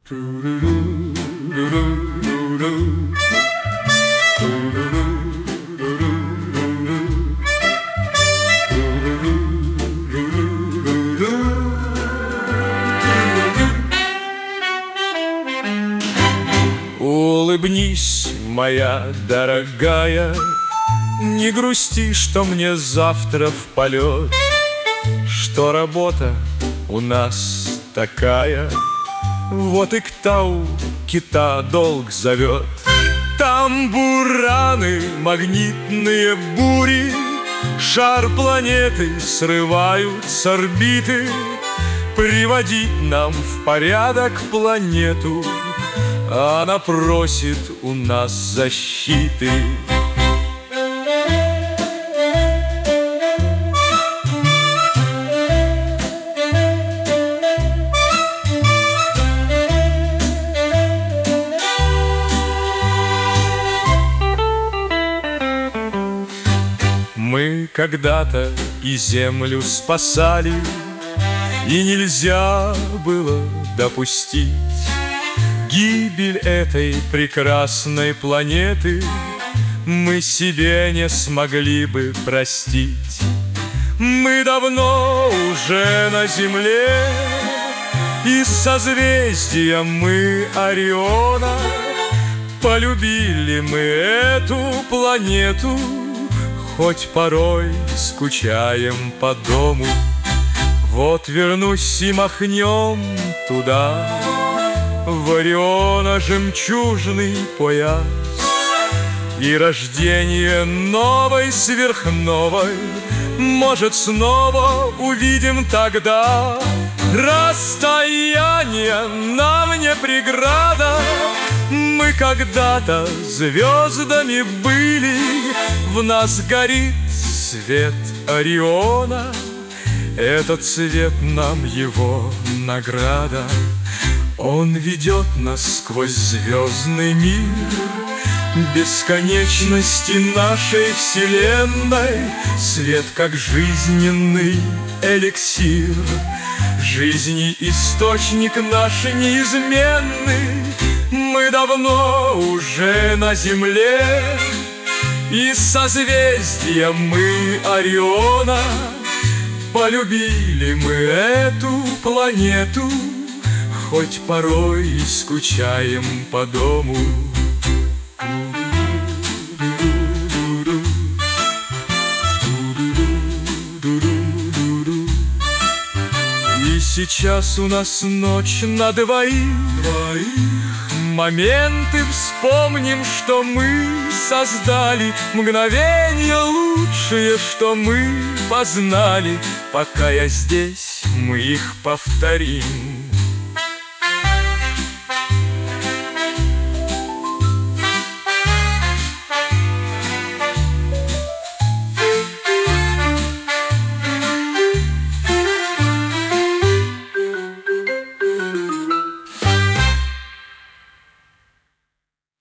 Улыбнись, моя дорогая, не грусти, что мне завтра в полет, что работа у нас такая. Вот и Ктау кита долг зовет. Там бураны, магнитные бури, шар планеты срывают с орбиты. Приводить нам в порядок планету, она просит у нас защиты. Мы когда-то и Землю спасали, и нельзя было допустить гибель этой прекрасной планеты. Мы себе не смогли бы простить. Мы давно уже на Земле, из созвездия мы Ориона. Полюбили мы эту планету, хоть порой скучаем по дому. Вот вернусь и махнем туда, в Ориона жемчужный пояс, и рождение новой сверхновой, может, снова увидим тогда. Расстояние нам не преграда, мы когда-то звездами были. В нас горит свет Ориона, этот свет нам его награда. Он ведет нас сквозь звездный мир, бесконечности нашей вселенной. Свет как жизненный эликсир, жизни источник наш неизменный. Мы давно уже на Земле, из созвездия мы Ориона. Полюбили мы эту планету, хоть порой и скучаем по дому. И сейчас у нас ночь на двоих. Моменты вспомним, что мы создали, мгновения лучшие, что мы познали. Пока я здесь, мы их повторим.